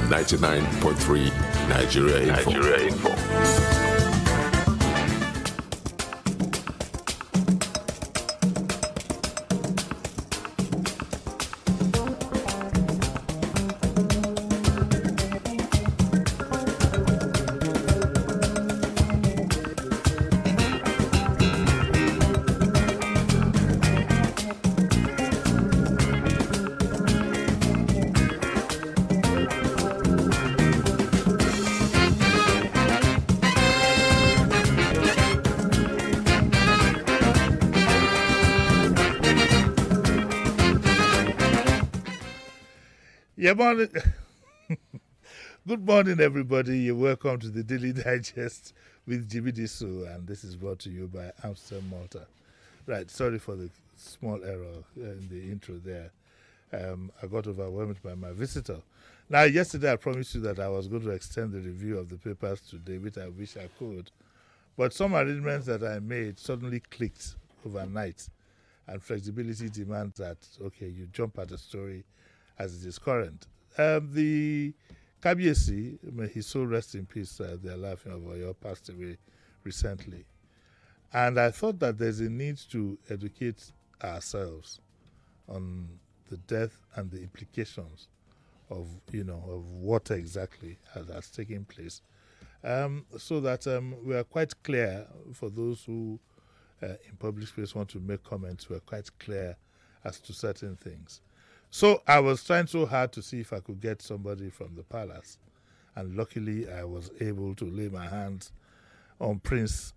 99.3 Nigeria Info. Yeah, morning. Good morning, everybody. You're welcome to the Daily Digest with Jimmy Disu, and this is brought to you by Amstel Malta. Right, sorry for the small error in the intro there. I got overwhelmed by my visitor. Now, yesterday I promised you that I was going to extend the review of the papers today, which I wish I could. But some arrangements that I made suddenly clicked overnight, and flexibility demands that, okay, you jump at the story as it is current. The Kabiesi, may his soul rest in peace, the Alaafin of Oyo, passed away recently. And I thought that there's a need to educate ourselves on the death and the implications of what exactly has taken place, so that we are quite clear for those who in public space want to make comments. We're quite clear as to certain things. So I was trying so hard to see if I could get somebody from the palace, and luckily I was able to lay my hands on Prince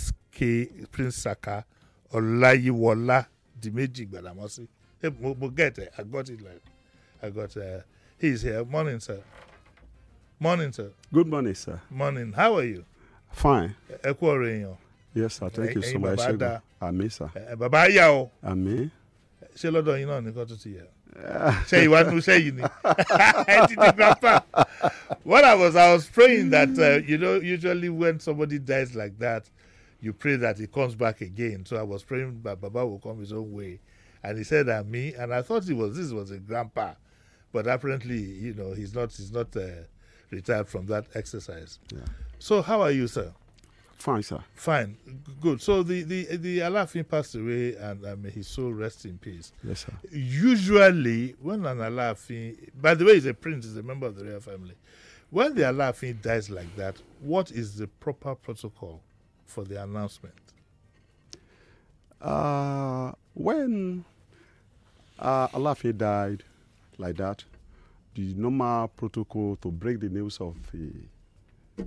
Saka Olayiwola Dimeji Gbadamosi. I got it. He's here. Morning, sir. Morning, sir. Good morning, sir. Morning. How are you? Fine. Ekuoreyan. Yes, sir. Thank you so much. Àmín, sir. Bàbá yá o. Àmín. Ṣé lọ́dọ̀ yín náà ní kó tó ti yẹ? Ṣé ìwà nu ṣé yìí ni? Ẹ ti di grandpa. What I was praying that usually when somebody dies like that, you pray that he comes back again. So I was praying that Baba will come his own way, and he said me, and I thought this was a grandpa, but apparently he's not retired from that exercise. Yeah. So how are you, sir? Fine, sir. Fine, good. So the Alaafin passed away, and may his soul rest in peace. Yes, sir. Usually, when an Alaafin, by the way, he's a prince, he's a member of the royal family. When the Alaafin dies like that, what is the proper protocol for the announcement? When Alaafin died like that, the normal protocol to break the news of the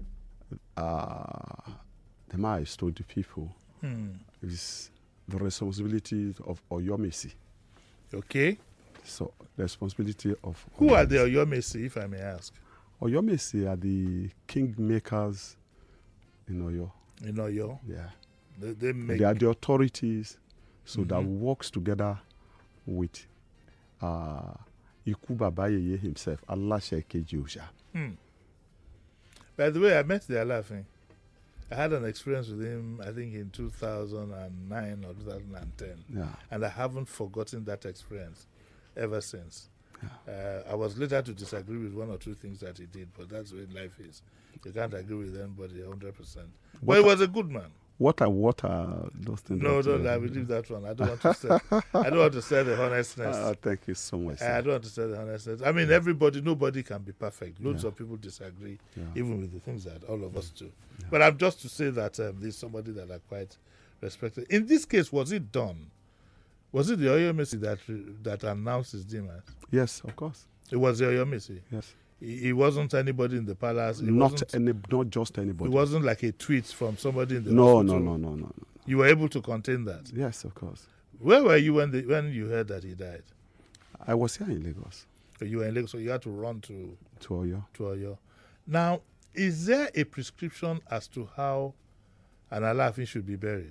demise to the people is the responsibility of Oyomesi. Okay. So the responsibility of who are the Oyomesi, if I may ask? Oyomesi are the kingmakers in Oyo. In Oyo? Yeah. They are the authorities, so that works together with Iku Babayeye himself, Alashe Keji. By the way, I met the Alaafin. I had an experience with him, I think, in 2009 or 2010. Yeah. And I haven't forgotten that experience ever since. Yeah. I was later to disagree with one or two things that he did, but that's the way life is. You can't agree with anybody 100%. But he was a good man. What are those things? No, I will leave that one. I don't want to say. I don't want to say the honestness. Thank you so much, sir. I don't want to say the honestness. I mean, nobody can be perfect. Loads of people disagree, even with the things that all of us do. Yeah. But I'm just to say that there's somebody that I quite respected. In this case, was it done? Was it the Oyomesi that announced his demise? Yes, of course. It was the Oyomesi? Yes. It wasn't anybody in the palace. Not just anybody. It wasn't like a tweet from somebody in the hospital. No. You were able to contain that? Yes, of course. Where were you when you heard that he died? I was here in Lagos. So you were in Lagos, so you had to run to Oyo. Now, is there a prescription as to how an Alaafin should be buried?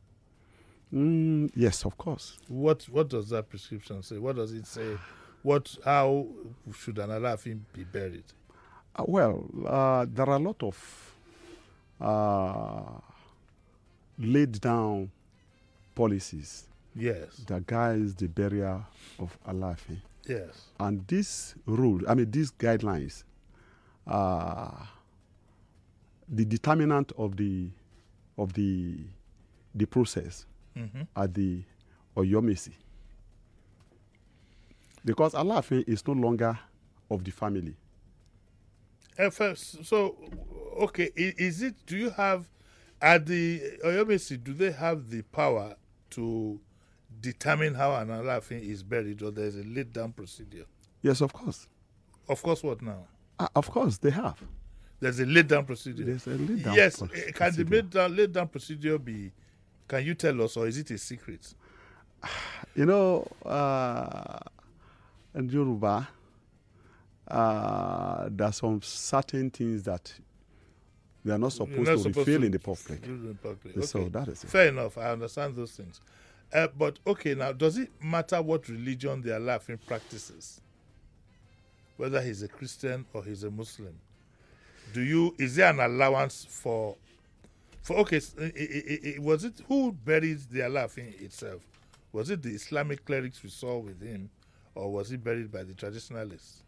Yes, of course. What does that prescription say? What does it say? How should an Alaafin be buried? There are a lot of laid down policies. Yes. That guides the burial of Alaafin. Yes. And these guidelines the determinant of the process at the Oyomesi. Because Alaafin is no longer of the family. So, okay, is it, do you have, at the Oyomesi, do they have the power to determine how an Alaafin is buried, or there's a laid down procedure? Yes, of course. Of course, what now? Of course, they have. There's a laid down procedure. There's a laid down yes, procedure. can the laid down procedure be, can you tell us, or is it a secret? You know, in Yoruba, there are some certain things that they are not supposed to reveal in the public. Okay. So that is it. Fair enough. I understand those things. But okay, now, does it matter what religion the Alaafin practices? Whether he's a Christian or he's a Muslim? Is there an allowance for okay, was it, who buried the Alaafin itself? Was it the Islamic clerics we saw with him, or was he buried by the traditionalists?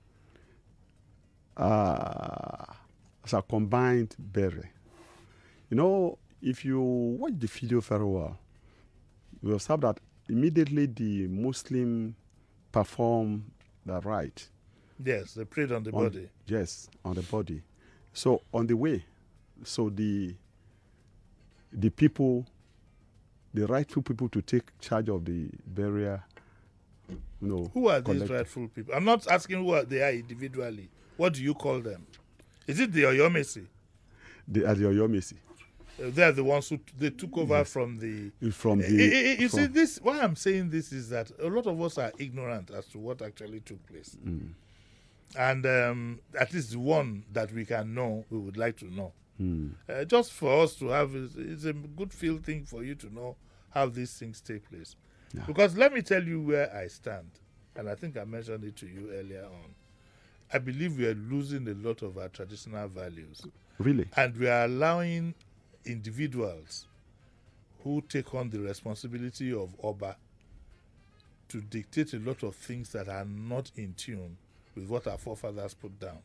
As a combined burial. You know, if you watch the video very well, you will observe that immediately the Muslim perform the rite. Yes, they prayed on the body. Yes, on the body. So on the way, so the people, the rightful people to take charge of the burial, you know. Who are these rightful people? I'm not asking who they are individually. What do you call them? Is it the Oyomesi? They are the Oyomesi. They are the ones who they took over from the. You see, this. Why I'm saying this is that a lot of us are ignorant as to what actually took place, and at least the one that we can know, we would like to know. Just for us to have, it's a good feel thing for you to know how these things take place. Yeah. Because let me tell you where I stand, and I think I mentioned it to you earlier on. I believe we are losing a lot of our traditional values. Really? And we are allowing individuals who take on the responsibility of Oba to dictate a lot of things that are not in tune with what our forefathers put down.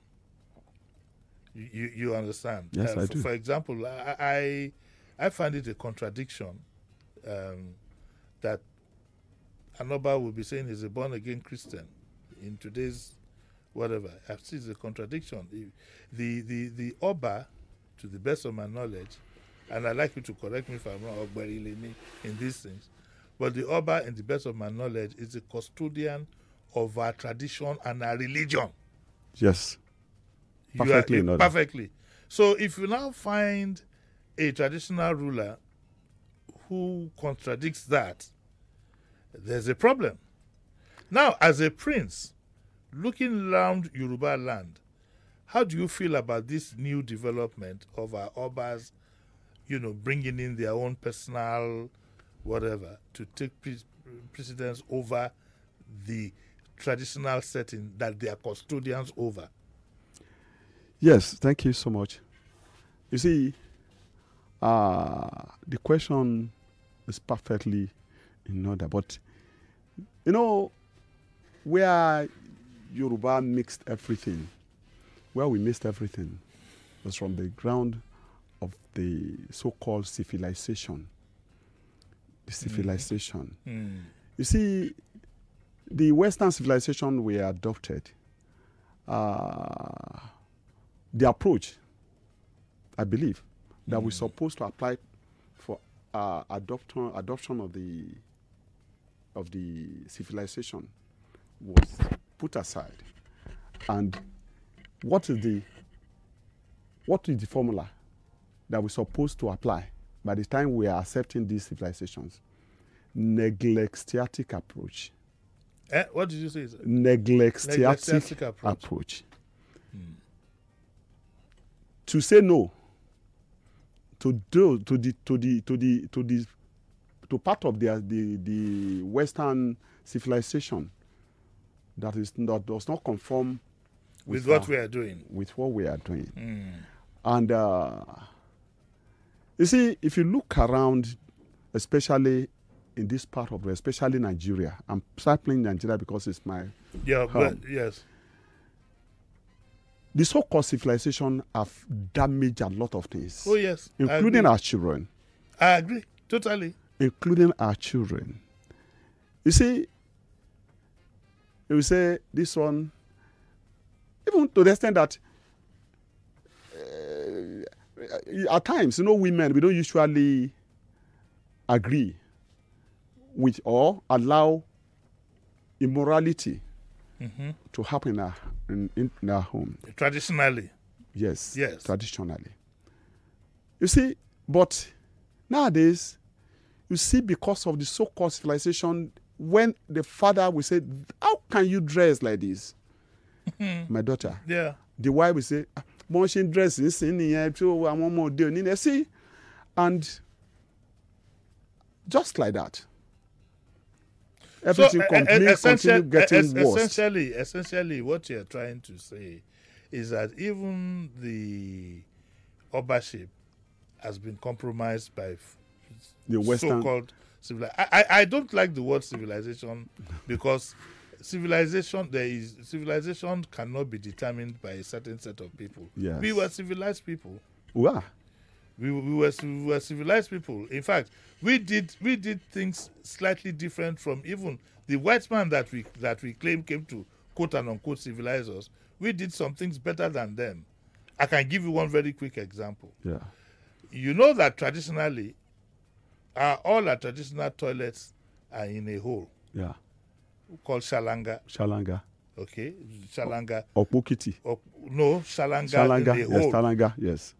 You understand? Yes, I do. For example, I find it a contradiction that an Oba will be saying he's a born-again Christian in today's whatever. I see it's a contradiction. The Oba, to the best of my knowledge, and I'd like you to correct me if I'm wrong, in these things, but the Oba, in the best of my knowledge, is a custodian of our tradition and our religion. Yes. Perfectly. Perfectly. So if you now find a traditional ruler who contradicts that, there's a problem. Now, as a prince, looking around Yoruba land, how do you feel about this new development of our Obas, bringing in their own personal whatever to take precedence over the traditional setting that they are custodians over? Yes, thank you so much. You see, the question is perfectly in order, but where Yoruba mixed everything, where we mixed everything was from the ground of the so-called civilization. The civilization. You see, the Western civilization we adopted, the approach, I believe, that we're supposed to apply for adoption of the civilization was put aside. And what is the formula that we're supposed to apply by the time we are accepting these civilizations? Neglextiatic approach. What did you say? Neglextiatic approach. To say no to part of the Western civilization that does not conform with what we are doing. With what we are doing. And you see, if you look around, especially in this part of, especially Nigeria, I'm sampling Nigeria because it's my home. Yes. the so-called civilization have damaged a lot of things. Oh, yes. Including our children. I agree. Totally. Including our children. You see, you say this one, even to the extent that at times, women, we don't usually agree with or allow immorality to happen in our home. Traditionally. Yes. Yes. Traditionally. You see, but nowadays, you see, because of the so-called civilization, when the father will say, how can you dress like this? My daughter. Yeah. The wife will say, motion dressing, in see, and just like that. Everything continue getting worse. Essentially, what you're trying to say is that even the Obaship has been compromised by the Western so-called civilization. I don't like the word civilization because civilization cannot be determined by a certain set of people. Yes. We were civilized people. Wow. We were civilized people. In fact, we did things slightly different from even the white man that we claim came to quote and unquote civilize us. We did some things better than them. I can give you one very quick example. Yeah. You know that traditionally, all our traditional toilets are in a hole. Yeah. Called shalanga. Shalanga. Okay, shalanga. Okpokiti. No, shalanga in the hole. Yes, shalanga, yes.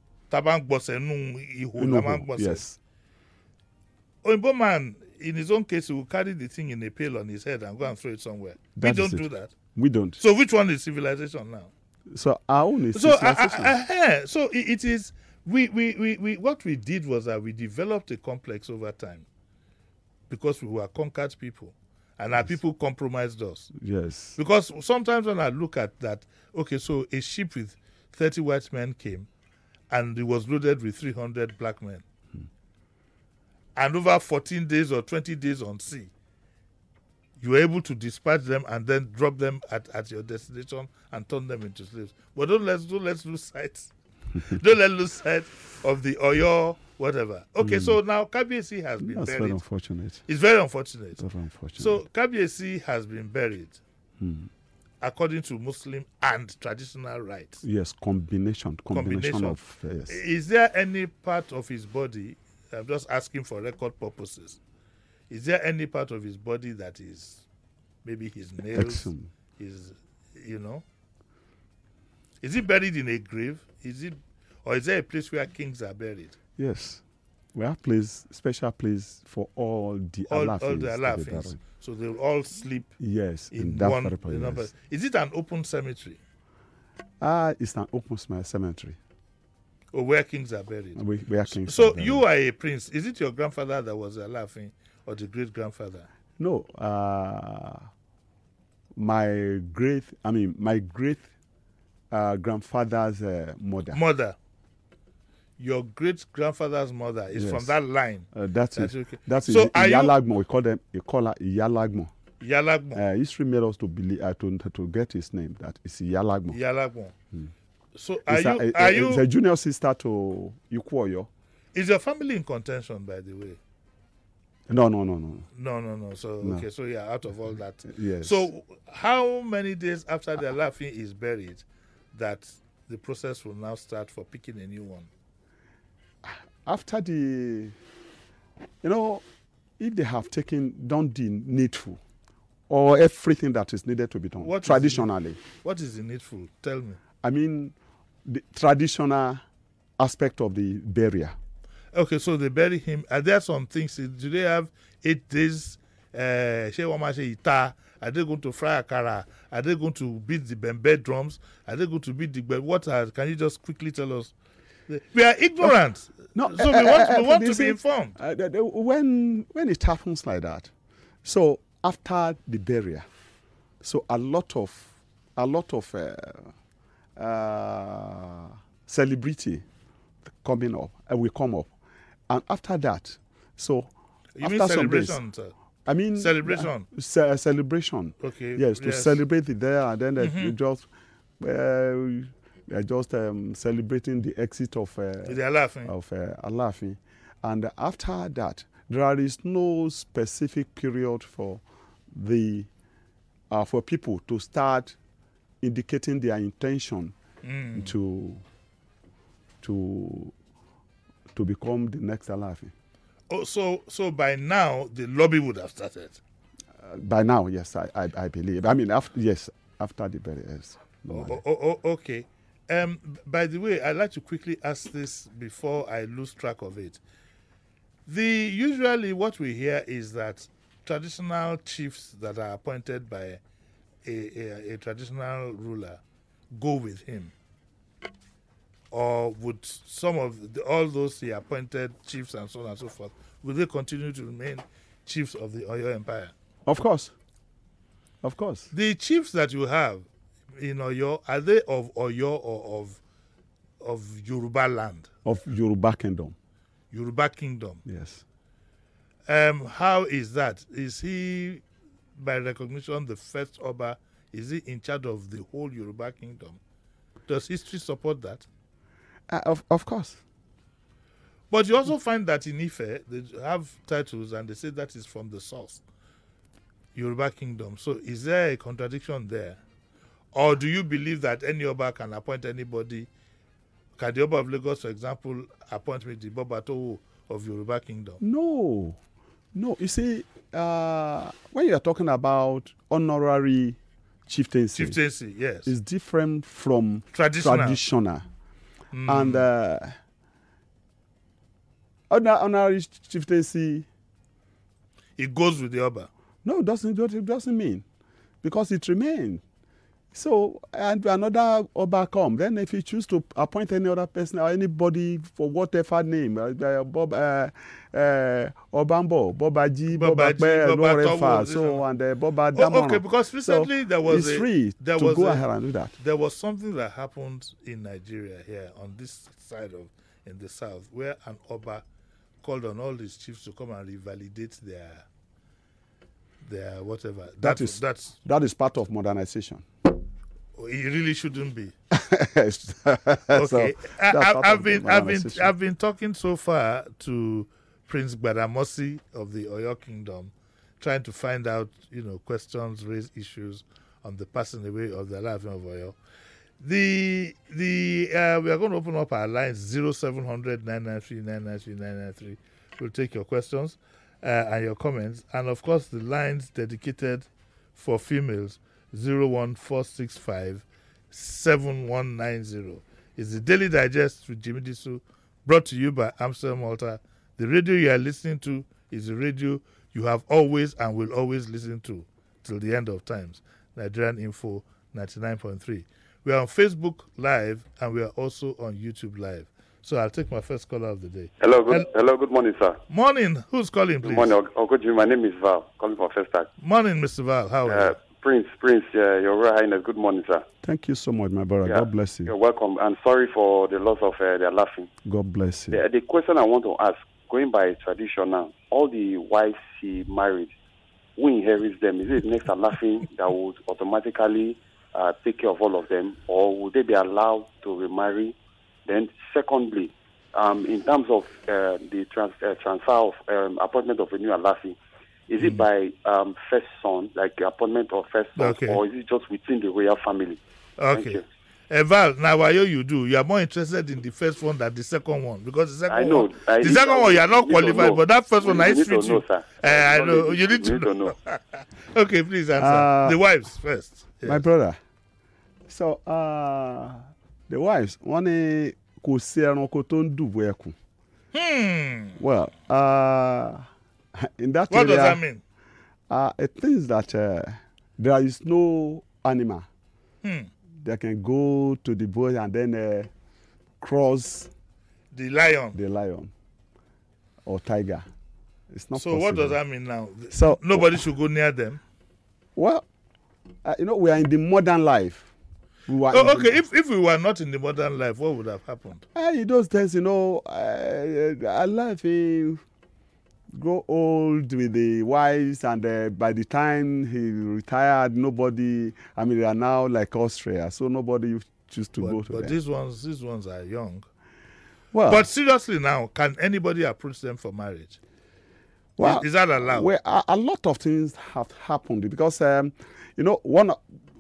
Yes. Oimbo man, in his own case, he will carry the thing in a pail on his head and go and throw it somewhere. We don't do that. We don't. So which one is civilization now? So our own is civilization. So it is. We what we did was that we developed a complex over time because we were conquered people. And our people compromised us. Yes. Because sometimes when I look at that, okay, so a ship with 30 white men came and it was loaded with 300 black men. And over 14 days or 20 days on sea, you were able to dispatch them and then drop them at your destination and turn them into slaves. But don't let's lose sight. Don't let lose sight of the Oyo whatever. Okay, so now Kabiyesi has been buried. That's very unfortunate. It's very unfortunate. Very unfortunate. So Kabiyesi has been buried according to Muslim and traditional rites. Yes, combination of yes. Is there any part of his body, I'm just asking for record purposes, is there any part of his body that is maybe his nails, is he buried in a grave? Or is there a place where kings are buried? Yes. We have special place for all the Alaafins. So they'll all sleep in that one place. Is it an open cemetery? It's an open cemetery. Or where kings are buried? Where kings are buried. So you are a prince. Is it your grandfather that was Alaafin or the great-grandfather? No. My great grandfather's mother. Your great-grandfather's mother is from that line. That's it. Okay. That's so Iyalagmo. We call her Iyalagmo. Iyalagmo. History made us to believe to get his name. That is Iyalagmo. Iyalagmo. So it's a junior sister to Ikwoyo. Is your family in contention, by the way? No. So okay, so out of all that. Yes. So how many days after the Alaafin is buried that the process will now start for picking a new one? After if they have done the needful, or everything that is needed to be done traditionally. What is the needful? Tell me. I mean, the traditional aspect of the burial. Okay, so they bury him. Are there some things? Do they have 8 days? Are they going to fry akara? Are they going to beat the bembe drums? Are they going to beat the can you just quickly tell us? We are ignorant. No, so we want to be informed. When it happens like that, so after the burial, so a lot of celebrity coming up will come up, and after that, so you after mean some celebration, days, sir? I mean celebration. Celebration. Okay. Yes, to celebrate it there, and then you just They are just celebrating the exit of Alafin. And after that, there is no specific period for people to start indicating their intention to become the next Alafin. Oh, so by now the lobby would have started. By now, yes, I believe. I mean, after the burials. Okay. By the way, I'd like to quickly ask this before I lose track of it. Usually what we hear is that traditional chiefs that are appointed by a traditional ruler go with him. Or would some of all those he appointed chiefs and so on and so forth, will they continue to remain chiefs of the Oyo Empire? Of course. The chiefs that you have in Oyo, are they of Oyo or of Yoruba land? Of Yoruba Kingdom. Yoruba Kingdom. Yes. How is that? Is he, by recognition, the first Oba? Is he in charge of the whole Yoruba Kingdom? Does history support that? Of course. But you also find that in Ife, they have titles and they say that is from the source, Yoruba Kingdom. So is there a contradiction there? Or do you believe that any Oba can appoint anybody? Can the Oba of Lagos, for example, appoint me the Bobato of Yoruba Kingdom? No. You see, when you are talking about honorary chieftaincy, yes, it's different from traditional. And honorary chieftaincy, it goes with the Oba. No, it doesn't mean, because it remains. So, and another Oba come. Then if you choose to appoint any other person or anybody for whatever name, Obambo, Bobaji, Bobape, whatever, so, and Boba Damon. Okay, because recently there was it's free to go ahead and do that. There was something that happened in Nigeria here on this side of, in the south, where an Oba called on all these chiefs to come and revalidate their whatever. That is part of modernization. It really shouldn't be. Okay. So I've been talking so far to Prince Gbadamosi of the Oyo Kingdom, trying to find out, questions, raise issues on the passing away of the Alafin of Oyo. We are going to open up our lines 0700 993 993 993. We'll take your questions and your comments, and of course the lines dedicated for females 01465 7190 is the Daily Digest with Jimmy Disu, brought to you by Amstel Malta. The radio you are listening to is the radio you have always and will always listen to till the end of times. Nigerian Info 99.3. We are on Facebook Live and we are also on YouTube Live. So I'll take my first caller of the day. Hello, good morning, sir. Morning. Who's calling, please? Good morning, Uncle Jimmy. My name is Val, calling for First Tag. Morning, Mr. Val. How are you? Prince, Your Royal Highness, good morning, sir. Thank you so much, my brother. God bless you. You're welcome. And sorry for the loss of their laughing. God bless you. The question I want to ask, going by tradition now, all the wives he married, who inherits them? Is it next laughing that would automatically take care of all of them, or would they be allowed to remarry? Then, secondly, in terms of the transfer of appointment of a new Alafi, is it by first son, like the appointment of first son, or is it just within the royal family? Okay. Val, now what you do, you are more interested in the first one than the second one, because the second one you are not qualified, but that first one I treat you. I know you need to know. Okay, please answer. The wives first. Yes. My brother. So the wives, one kò sí ẹranko tó ń dùbò ẹkùn. Well, in that what area, does that mean? It means that there is no animal that can go to the bush and then cross the lion or tiger. It's not so possible. What does that mean now? So nobody should go near them? Well, we are in the modern life. If we were not in the modern life, what would have happened? In those days, our life grow old with the wives, and by the time he retired, they are now like Austria, so nobody choose to go to But them. these ones are young. Well, But seriously now, can anybody approach them for marriage? well, Is that allowed? well, a lot of things have happened because one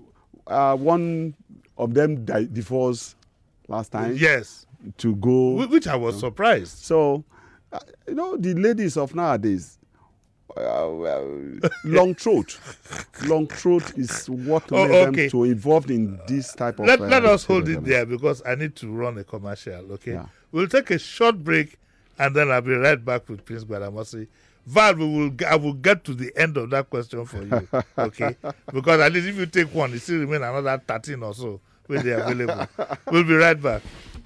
of them divorced last time Yes. to go. Which I was surprised. So, the ladies of nowadays, long throat is what made them to involved in this type of. Let us hold it there because I need to run a commercial. Okay, Yeah. We'll take a short break and then I'll be right back with Prince Gbadamosi. Val, I will get to the end of that question for you. Okay, because at least if you take one, it still remain another 13 or so when they're available. We'll be right back.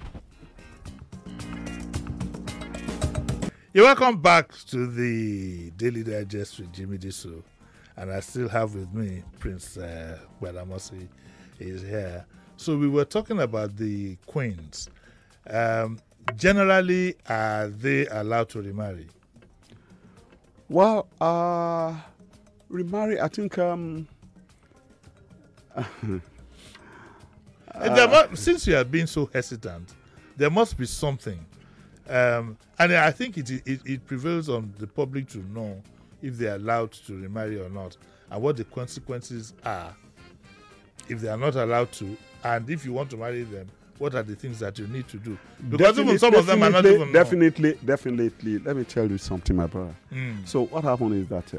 You're welcome back to the Daily Digest with Jimmy Diso. And I still have with me Prince Gbadamosi is here. So we were talking about the queens. Generally, are they allowed to remarry? Well, remarry, I think. Since you have been so hesitant, there must be something. And I think it prevails on the public to know if they are allowed to remarry or not, and what the consequences are if they are not allowed to, and if you want to marry them, what are the things that you need to do? Because even some of them are not even definitely. Let me tell you something, my brother. So what happened is that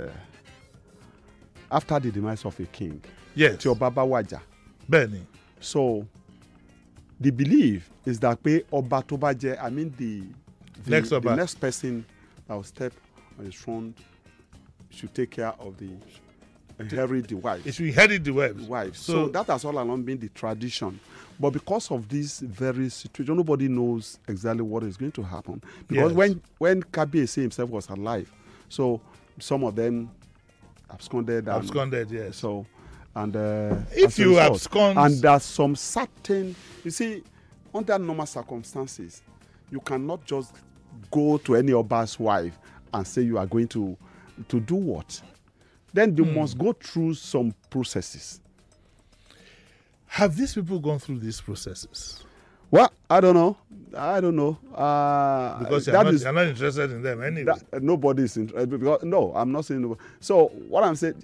after the demise of a king, yes, to Baba Waja, Benny. So the belief is that Oba Tobaje, I mean the next person that will step on his throne should take care of inherit the wife. It should inherit the wife. So that has all along been the tradition. But because of this very situation, nobody knows exactly what is going to happen. Because when Kabiyesi himself was alive, so some of them absconded. Yes. So, and if you abscond, and there's some certain, you see, under normal circumstances, you cannot just go to any Oba's wife and say you are going to do what? Then you must go through some processes. Have these people gone through these processes? Well, I don't know. Because you're not interested in them anyway. Nobody is interested. No, I'm not saying nobody. So what I'm saying,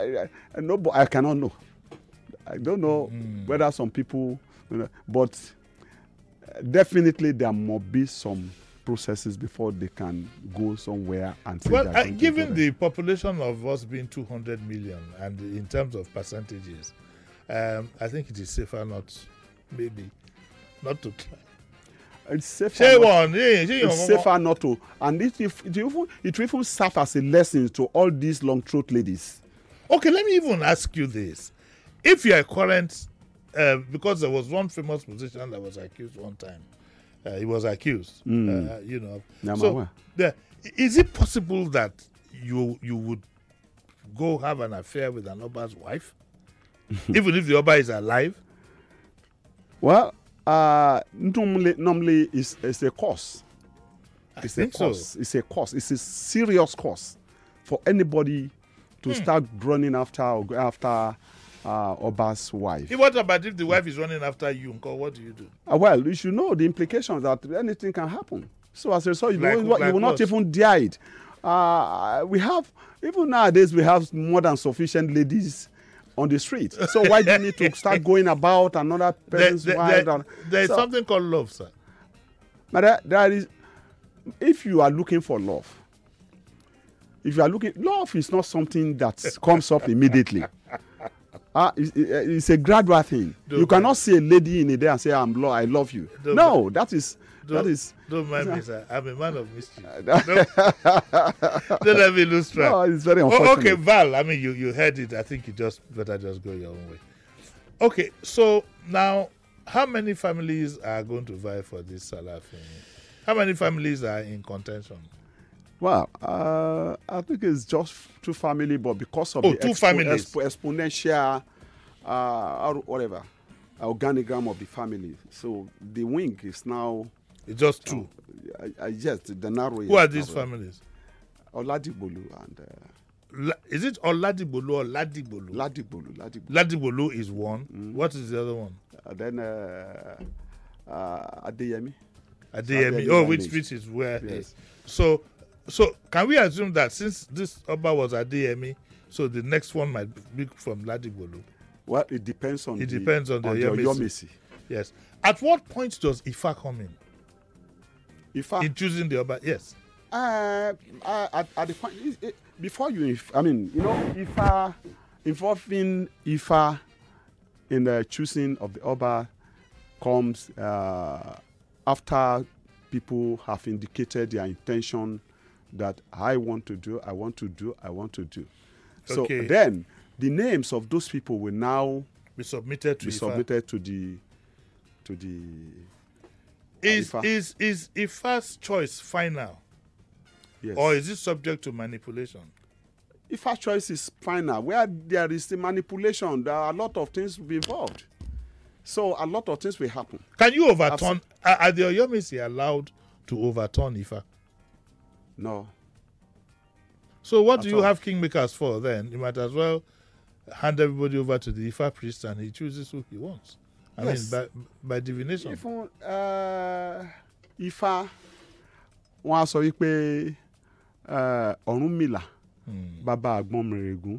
I cannot know. I don't know whether some people, but definitely there must be some processes before they can go somewhere and say. Well, given the population of us being 200 million, and in terms of percentages, I think it is safer not to try. It's safer. It's safer not to, and it will even serve as a lesson to all these long throat ladies. Okay, let me even ask you this: if you are current, because there was one famous musician that was accused one time. He was accused, So, is it possible that you would go have an affair with an Oba's wife, even if the Oba is alive? Well, normally it's a cause. It's a cause. It's a cause. It's a serious cause for anybody to start running after or go after Oba's wife. What about if the wife is running after you? What do you do? Well, you should know the implications that anything can happen. So as a result, you will not even dare it. We have, even nowadays, we have more than sufficient ladies on the street. So why do you need to start going about another person's wife? There is something called love, sir. But there is, if you are looking for love, love is not something that comes up immediately. It's a gradual thing. You cannot see a lady in a day and say, I love you. Don't mind me, sir. I'm a man of mischief. Don't let me lose track. No, it's very unfortunate. Okay, Val, I mean, you heard it. I think you better go your own way. Okay, so now, how many families are going to vie for this Salah thing? How many families are in contention? Well, I think it's just two families, but because of the exponential, organigram of the family, so the wing is now. It's just two. Yes, the narrow. Who are these families? Oladigbolu and. Is it Oladibolo or Ladibolo? Ladibolo. Ladibolo is one. What is the other one? Then Adeyemi. Adeyemi. Oh, which is where? Yes. So can we assume that since this Oba was Adeyemi, so the next one might be from Ladibolo? Well, it depends on the Oyomesi. Yes. At what point does Ifa come in? Ifa in choosing the Oba? Yes. At the point before you, Ifa involving Ifa in the choosing of the Oba comes after people have indicated their intention that I want to do. So then the names of those people will now be submitted to the Is Ifa's choice final? Yes. Or is it subject to manipulation? Ifa's choice is final. Where there is the manipulation, there are a lot of things will be involved. So a lot of things will happen. Can you overturn? Are the Oyomesi allowed to overturn Ifa? No. So what do you have kingmakers for then? You might as well hand everybody over to the Ifa priest and he chooses who he wants. I mean, by divination. Ifa, wọ́n á sọ wípé Ọ̀rúnmìlà bàbá Àgbọnmìrègún.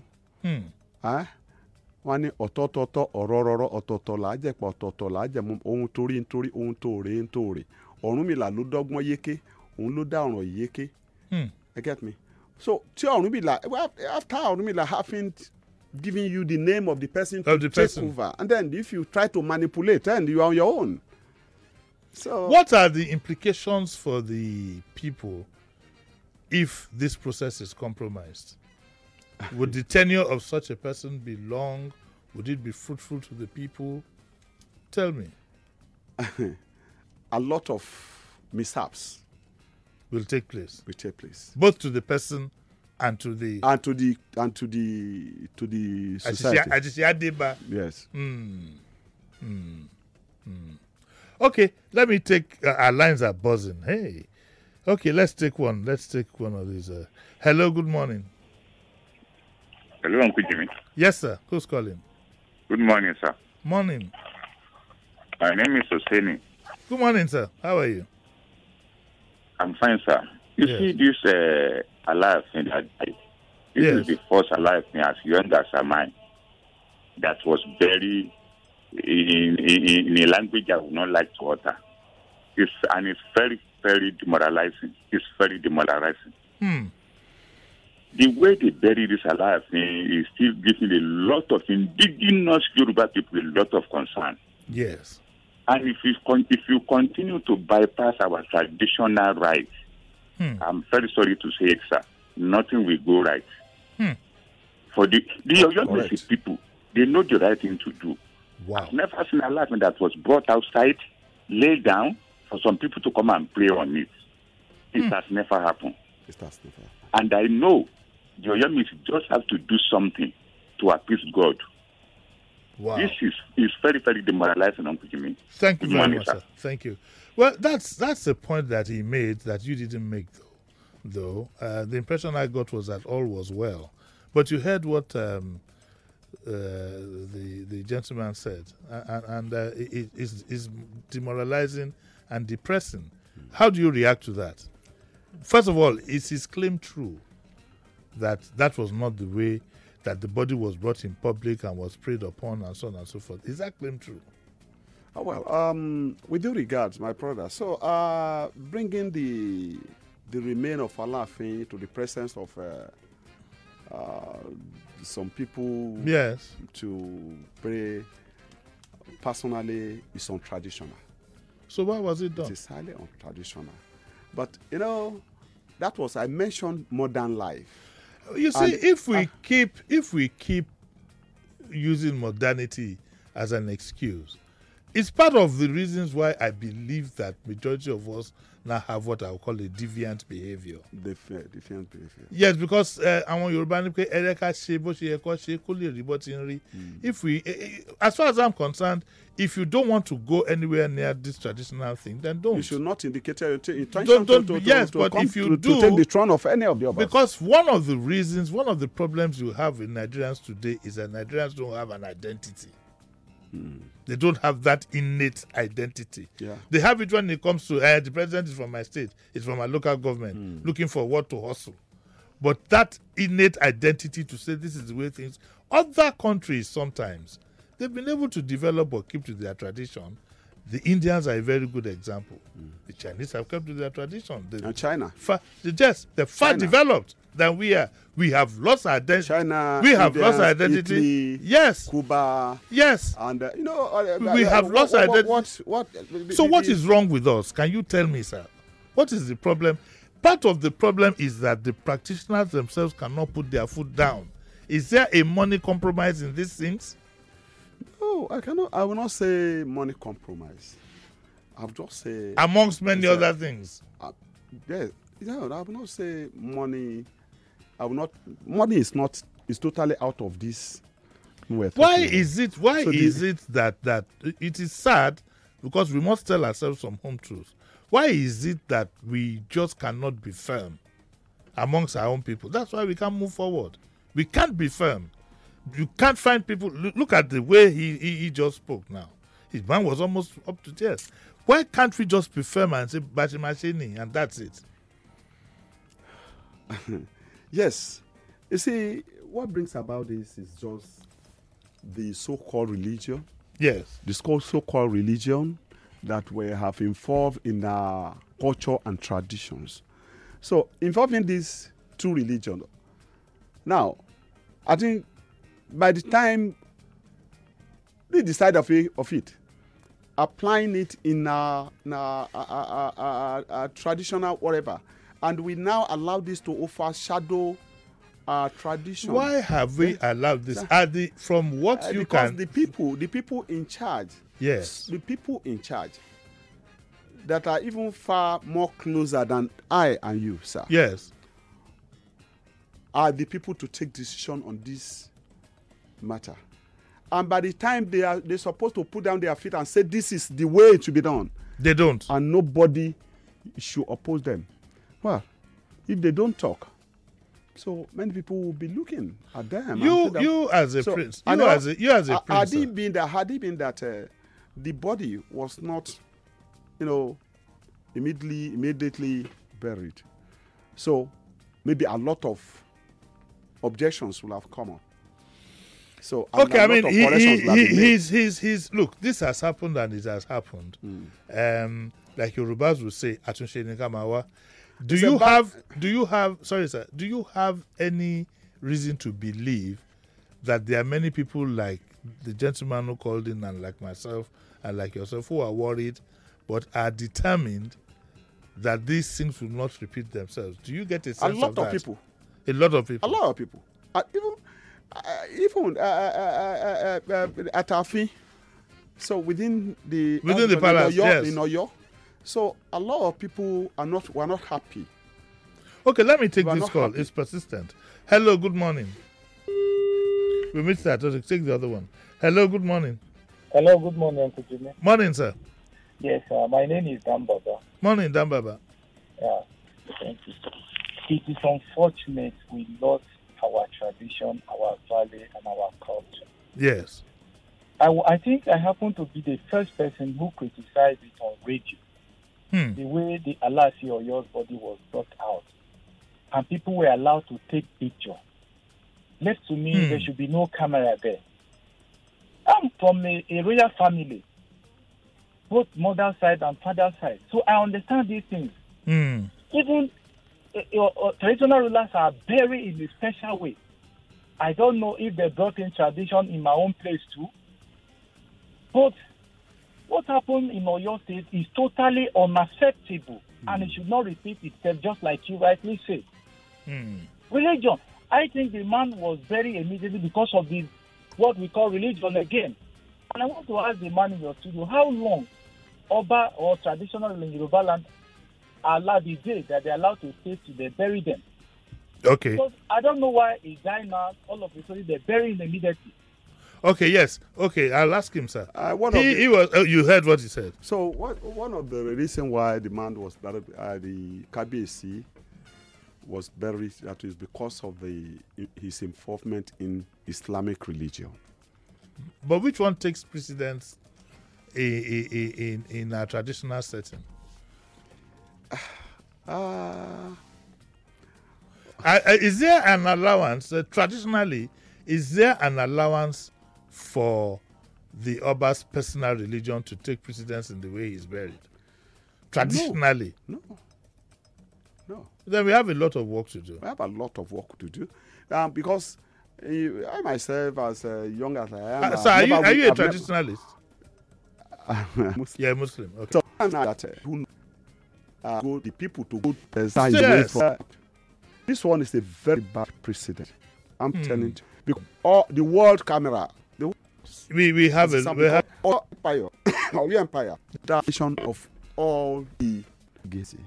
Wọ́n ní ọ̀tọ̀ọ̀tọ̀ ọ̀rọ̀ọ̀rọ̀ ọ̀tọ̀ọ̀tọ̀ là á jẹ̀pọ̀ ọ̀tọ̀ọ̀tọ̀ là á jẹ̀mú ohun torí nítorí ohun tóore nítorí. Ọ̀rúnmìlà ló dọ́gbọ́n yéké, òun ló dá ọ̀ràn yéké. You get me? So tí Ọ̀rúnmìlà, after Ọ̀rúnmìlà haven't given you the name of the person to take over, and then if you try to manipulate, then you are on your own. So what are the implications for the people if this process is compromised? Would the tenure of such a person be long? Would it be fruitful to the people? Tell me. A lot of mishaps will take place. Both to the person and to the society. Yes. Okay, let me take our lines are buzzing. Hey. Okay, let's take one. Let's take one of these. Hello, good morning. Hello, Uncle Jimmy. Yes, sir. Who's calling? Good morning, sir. Morning. My name is Hosseini. Good morning, sir. How are you? I'm fine, sir. You see this alive thing that died. This is the first alive thing as young as mine that was buried in a language I would not like to utter. It's very, very demoralizing. It's very demoralizing. The way they bury this alive thing is still giving a lot of indigenous Yoruba people a lot of concern. Yes. And if you continue to bypass our traditional rights, I'm very sorry to say it, sir, nothing will go right. For the Oyomesi people, they know the right thing to do. Wow. I've never seen a life that was brought outside, laid down, for some people to come and pray on it. It has never happened. And I know the Oyomesi just have to do something to appease God. Wow. This is very, very demoralizing, Uncle Jimmy. Thank you very much, sir. Thank you. Well, that's a point that he made that you didn't make, though. The impression I got was that all was well. But you heard what the gentleman said, and it is demoralizing and depressing. How do you react to that? First of all, is his claim true that that was not the way that the body was brought in public and was prayed upon and so on and so forth? Is that claim true? Oh, well, with due regards, my brother. So, bringing the remain of Alaafin to the presence of some people, yes, to pray personally is untraditional. So why was it done? It is highly untraditional. But that was, I mentioned modern life. You see, if we keep using modernity as an excuse, it's part of the reasons why I believe that majority of us now have what I would call a deviant behavior. Defiant behavior. Yes, because àwọn Yorùbá ní pé ẹ̀rẹ́ká ṣe bó ṣe yẹ kó ṣe kó lè rí bó ti ń rí. If we, as far as I'm concerned, if you don't want to go anywhere near this traditional thing, then don't. You should not indicate your intention Yes, but if you do, to take the throne of any of the others. Because one of the problems you have in Nigerians today is that Nigerians don't have an identity. They don't have that innate identity. Yeah. They have it when it comes to the president is from my state, it's from my local government, looking for what to hustle. But that innate identity to say this is the way things, other countries sometimes, they've been able to develop or keep to their tradition. The Indians are a very good example. The Chinese have kept to their tradition. And China. They're far developed than we are. We have lost our identity. China, we have Indians, lost our identity. Italy, Yes. Cuba. Yes. And, we have lost our identity. So what is wrong with us? Can you tell me, sir? What is the problem? Part of the problem is that the practitioners themselves cannot put their foot down. Is there a money compromise in these things? No, I will not say money compromise. I'll just say amongst many other things. Yes, I will not say money. Money is totally out of this. Why is it that it is sad, because we must tell ourselves some home truths. Why is it that we just cannot be firm amongst our own people? That's why we can't move forward. We can't be firm. You can't find people. Look at the way he just spoke now. His man was almost up to tears. Why can't we just be firm and say Bachimashini and that's it? Yes. You see, what brings about this is just the so-called religion. Yes. The so-called religion that we have involved in our culture and traditions. So, involving these two religions. Now, I think by the time they decide of it, applying it in a traditional whatever, and we now allow this to overshadow our tradition. Why have we allowed this? From what you because can... the people in charge. Yes. The people in charge that are even far more closer than I and you, sir. Yes. Are the people to take decision on this matter. And by the time they're supposed to put down their feet and say this is the way it should be done, they don't. And nobody should oppose them. Well, if they don't talk, so many people will be looking at them. You as a prince, you as a prince. Had it been that the body was not, immediately buried, so maybe a lot of objections will have come up. So okay, I mean, he's look. This has happened and it has happened. Like Yorubas will say, "Atunse ni kamawa." Do you have? Sorry, sir. Do you have any reason to believe that there are many people like the gentleman who called in and like myself and like yourself who are worried, but are determined that these things will not repeat themselves? Do you get a sense of that? A lot of people. Even at Afi, so within the palace, yes. In Oyo, so a lot of people were not happy. Okay, let me take this call. Happy. It's persistent. Hello, good morning. We missed that. Take the other one. Hello, good morning. Hello, good morning, Uncle Jimmy. Morning, sir. Yes, my name is Dan Baba. Morning, Dan Baba. Yeah, thank you. It is unfortunate we lost our tradition, our value, and our culture. Yes. I think I happen to be the first person who criticized it on radio. The way the Alasi or your body was brought out. And people were allowed to take picture. Left to me, there should be no camera there. I'm from a royal family, both mother side and father side. So I understand these things. Even traditional rulers are buried in a special way. I don't know if they brought in tradition in my own place too. But what happened in Oyo State is totally unacceptable, and it should not repeat itself, just like you rightly say. Religion. I think the man was buried immediately because of what we call religion again. And I want to ask the man in your studio, how long Oba or traditional in Yoruba land are allowed the day that they're allowed to stay till they bury them? Okay. Because I don't know why a guy now, all of a sudden, they bury him immediately. Okay, yes. Okay, I'll ask him, sir. He was. You heard what he said. So one of the reasons why the man was buried, the Kabiyesi was buried, that is because of his involvement in Islamic religion. But which one takes precedence in a traditional setting? Is there an allowance, traditionally, is there an allowance for the Oba's personal religion to take precedence in the way he's buried? Traditionally? No. Then we have a lot of work to do. We have a lot of work to do. Because I myself, as young as I am... So are you a traditionalist? Yeah, Muslim. Okay. So the people to go yes. This one is a very bad precedent. I'm telling you. Because all the world camera, we have empire, the vision of all the Gezi,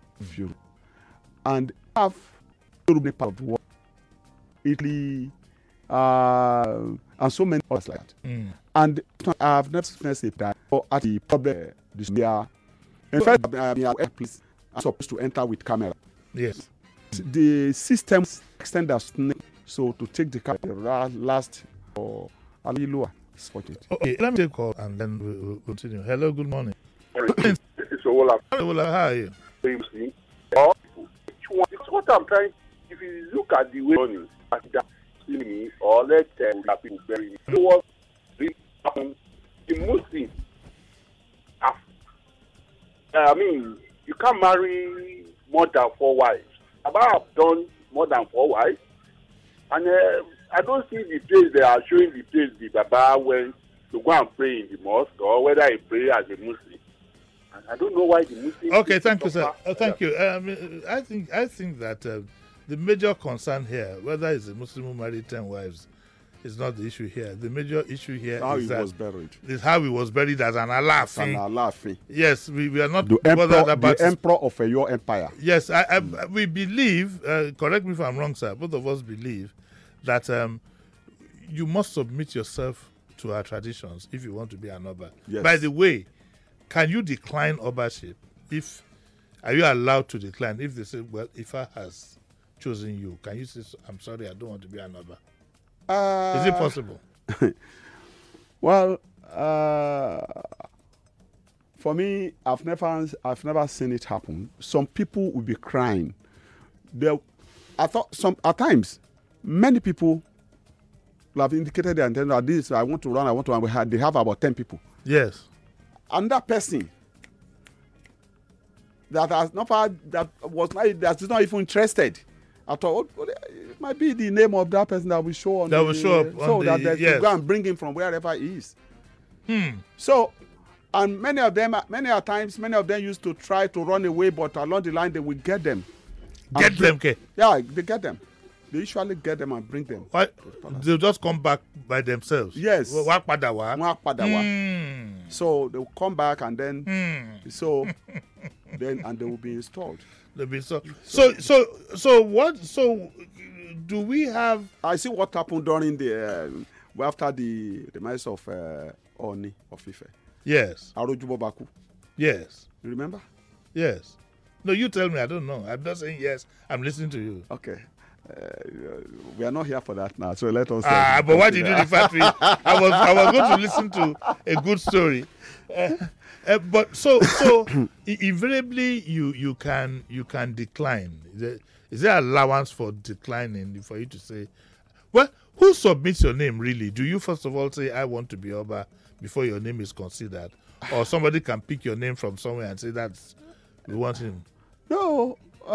and have European part of the world, Italy, and so many others like that. And I have never experienced that at the problem this year. In fact, I'm supposed to enter with camera. Yes. The system extend the snake, so to take the camera last or a little lower. Okay, let me take a call and then we'll continue. Hello, good morning. It's Ola. Hello, how are you? What I'm trying, if you look at the way that me or let people bury me, what really happened? The Muslims, I mean, you can't marry more than 4 wives. About have done more than 4 wives, and I don't see the place they are showing the place the Baba went to go and pray in the mosque, or whether he pray as a Muslim. And I don't know why the Muslims. Okay, thank you, sir. Thank you. I think that the major concern here, whether it's a Muslim who married 10 wives, is not the issue here. The major issue here is how he was buried as an Alaafin. Yes, we are not bothered about the emperor of your empire. Yes, we believe. Correct me if I'm wrong, sir. Both of us believe that you must submit yourself to our traditions if you want to be an Oba. Yes. By the way, can you decline Obaship? Are you allowed to decline if they say, well, Ifa has chosen you? Can you say, I'm sorry, I don't want to be an Oba? Is it possible? Well, for me, I've never seen it happen. Some people will be crying. At times, many people have indicated their intention that this I want to run. They have about 10 people. Yes. And that person that is not even interested. I thought it might be the name of that person that will show on. That will show up so on that they yes. can go and bring him from wherever he is. So, and many of them used to try to run away, but along the line they will get them. Get them, okay? Yeah, they get them. They usually get them and bring them. What? They'll just come back by themselves. Yes. So they will come back and then and they will be installed. So what? So do we have? I see what happened during after the demise of Oni of Ife. Yes. Arojubo Baku. Yes. You remember? Yes. No, you tell me. I don't know. I'm not saying yes. I'm listening to you. Okay. We are not here for that now, so let us. But why did you refer to it? I was going to listen to a good story. But so invariably you can decline. Is there allowance for declining for you to say, well, who submits your name really? Do you first of all say I want to be Oba before your name is considered, or somebody can pick your name from somewhere and say we want him? No,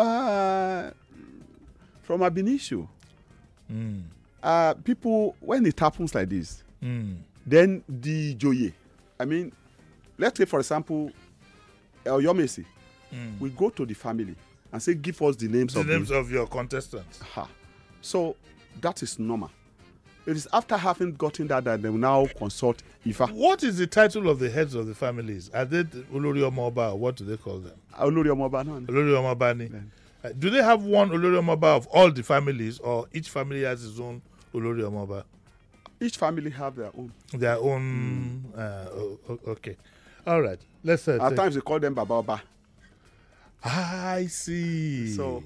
from Ab initio, people when it happens like this, then the Joye. I mean, let's say for example, El Yomesi, we go to the family and say, give us the names of your contestants. So that is normal. It is after having gotten that they will now consult Ifa. What is the title of the heads of the families? Are they Olori Omoba, or what do they call them? Olori Omoba, no. Olori Omobani. Do they have one Olori Omoba of all the families, or each family has its own Olori Omoba? Each family have their own. Their own. Okay. All right. Let's at times they call them Baba Oba. I see. So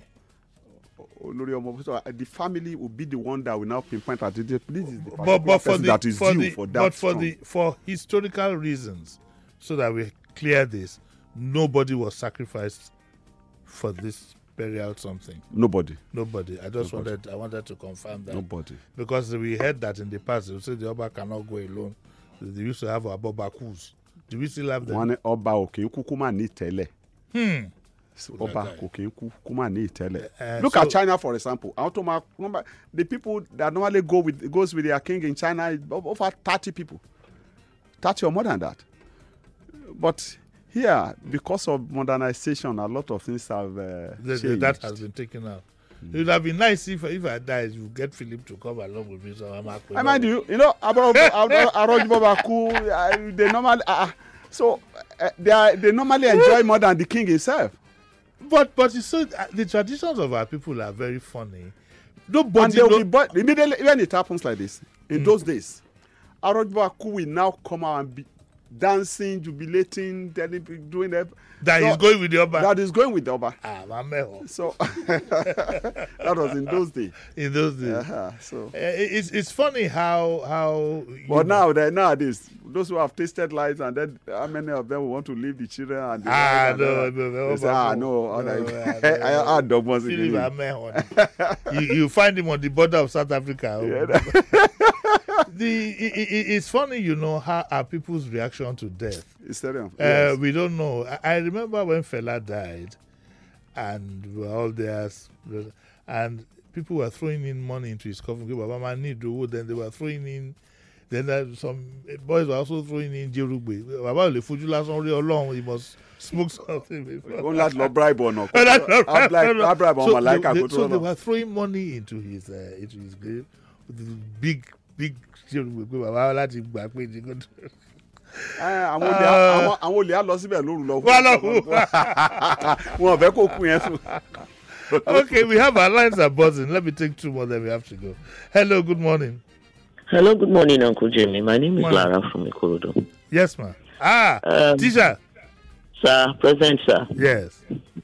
the family will be the one that will now pinpoint that this is the person that is due for that. But for historical reasons, so that we clear this, nobody was sacrificed for this burial something. Nobody. I wanted to confirm that. Nobody. Because we heard that in the past, they said the Oba cannot go alone. They used to have Abobakus. Do we still have them? One Oba Kukuma ni tele. Oba Kukuma ni tele. Look at China, for example. The people that normally goes with their king in China is over 30 people. 30 or more than that. But here, because of modernization, a lot of things have changed. That has been taken out. It would have been nice if I died, you get Philip to come along with me. So I mind you, they normally they normally enjoy more than the king himself. But you see, the traditions of our people are very funny. Nobody immediately when it happens like this, in those days, Arojbaku will now come out and be dancing, jubilating, doing that. He's going with the Oba. That is going with the Oba. So that was in those days. In those days. So it's funny how. But nowadays, those who have tasted life, and then how many of them want to leave the children? And you find him on the border of South Africa. It's funny, how our people's reaction to death. Yes. We don't know. I remember when Fela died, and we were all there, and people were throwing in money into his coffin. Then they were throwing in. Then some boys were also throwing in Jerugbe. He must smoke something. So they were throwing money into his grave with big Jerugbe. àwọn olè á lọ síbẹ̀ lóru lọ. Wọn fẹ́ kó kú yẹn sùn. Okay, we have our lines are buzzing. Let me take 2 more, then we have to go. Hello, good morning. Hello, good morning, Uncle Jimmy. My name is Lara from Ikorodu. Yes, ma'am. Teacher. Sir, present, sir. Yes.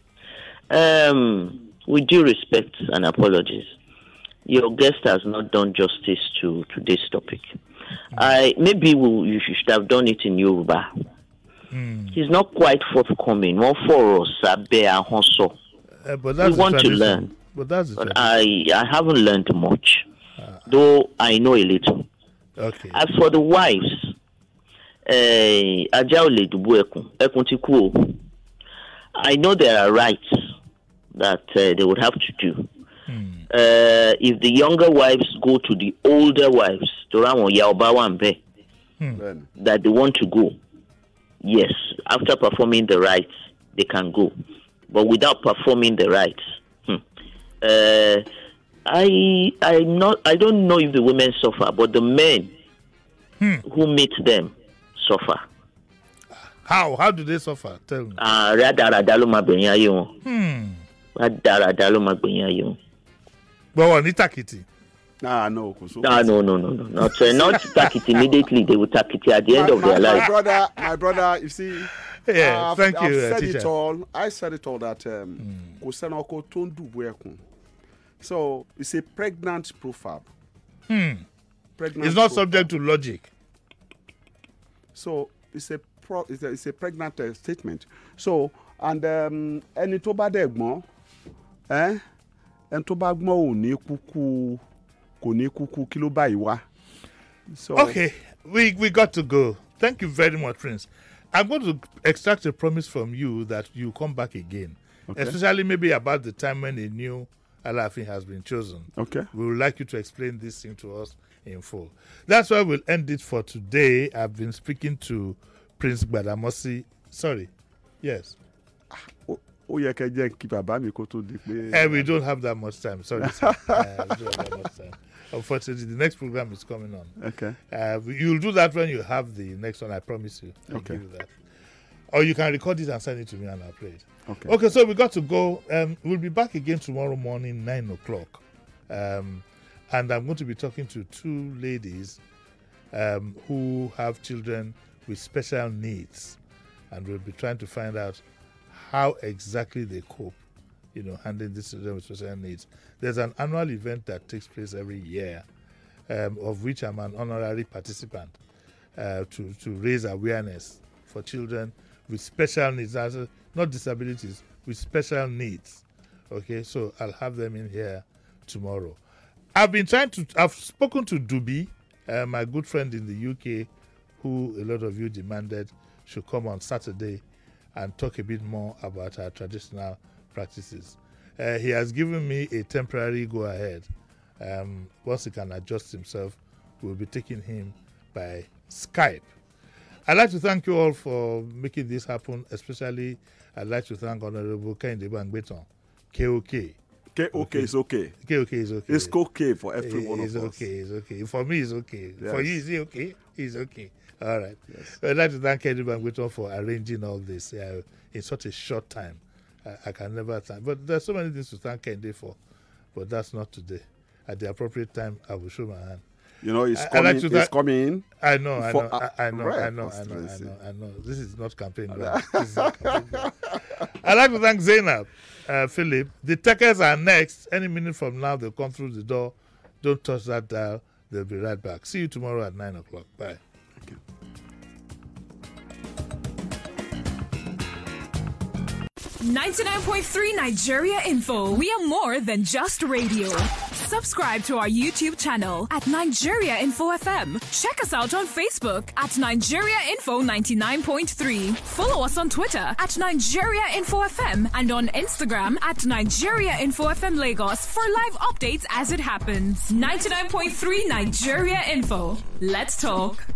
With due respect and apologies, your guest has not done justice to today's topic. You should have done it in Yoruba. He's not quite forthcoming. One for us, we want to learn. But I haven't learned much, though I know a little. Okay. As for the wives, I know there are rights that they would have to do. If the younger wives go to the older wives, that they want to go, yes, after performing the rites, they can go. But without performing the rites, I don't know if the women suffer, but the men who meet them suffer. How do they suffer? Tell me. But on Itakiti. No. No. Not Takiti immediately. They will Takiti at the end of their life. My brother, you see. Yeah, thank you. I said it all that so it's a pregnant proverb. It's not subject to logic. So it's a pregnant statement. So and ẹni tó bá dẹ̀ gbọ́n ẹni tó bá gbọ́n ò ní kúkú kò ní kúkú kí ló báyìí wá. So okay, we got to go. Thank you very much, Prince. I'm going to extract a promise from you that you come back again, especially maybe about the time when a new Alaafin has been chosen. Okay. We would like you to explain this thing to us in full. That's why we'll end it for today. I've been speaking to Prince Gbadamosi. Sorry. Yes. We don't have that much time. Sorry, sir. We don't have that much time. Unfortunately, the next program is coming on. Okay. You'll do that when you have the next one, I promise you. I'll give you that. Or you can record it and send it to me and I'll play it. Okay, so we got to go. We'll be back again tomorrow morning, 9 o'clock. And I'm going to be talking to 2 ladies who have children with special needs. And we'll be trying to find out how exactly they cope, handling these children with special needs. There's an annual event that takes place every year, of which I'm an honorary participant, to raise awareness for children with special needs, not disabilities, with special needs. Okay, so I'll have them in here tomorrow. I've spoken to Dubi, my good friend in the UK, who a lot of you demanded should come on Saturday and talk a bit more about our traditional practices. He has given me a temporary go-ahead. Once he can adjust himself, we'll be taking him by Skype. I'd like to thank you all for making this happen. Especially, I'd like to thank Honorable Kehinde Bangbeton, KOK. KOK is okay. KOK is okay. It's okay for every one of us. It's okay. For me, it's okay. Yes. For you, is it okay? It's okay. All right. Yes. I'd like to thank Kehinde Bangbeton for arranging all this in such a short time. I can never thank. But there's so many things to thank Kehinde for. But that's not today. At the appropriate time, I will show my hand. It's coming. It's coming. I know. This is not campaign. I'd like to thank Zainab, Philip. The techers are next. Any minute from now, they'll come through the door. Don't touch that dial. They'll be right back. See you tomorrow at 9 o'clock. Bye. Okay. 99.3 Nigeria Info. We are more than just radio. Subscribe to our YouTube channel at Nigeria Info FM. Check us out on Facebook at Nigeria Info 99.3. Follow us on Twitter at Nigeria Info FM and on Instagram at Nigeria Info FM Lagos for live updates as it happens. 99.3 Nigeria Info. Let's talk.